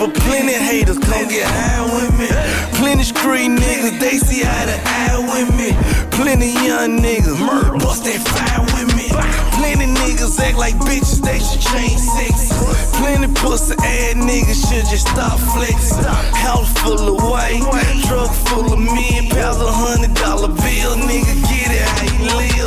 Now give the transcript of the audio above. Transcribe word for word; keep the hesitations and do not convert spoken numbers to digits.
But plenty haters come get high with me. Plenty street niggas, they see eye to eye with me. Plenty young niggas, murder, bust that fire with me. Plenty niggas act like bitches, they should change sex. Plenty pussy ass niggas should just stop flexing. House full of white, truck full of men.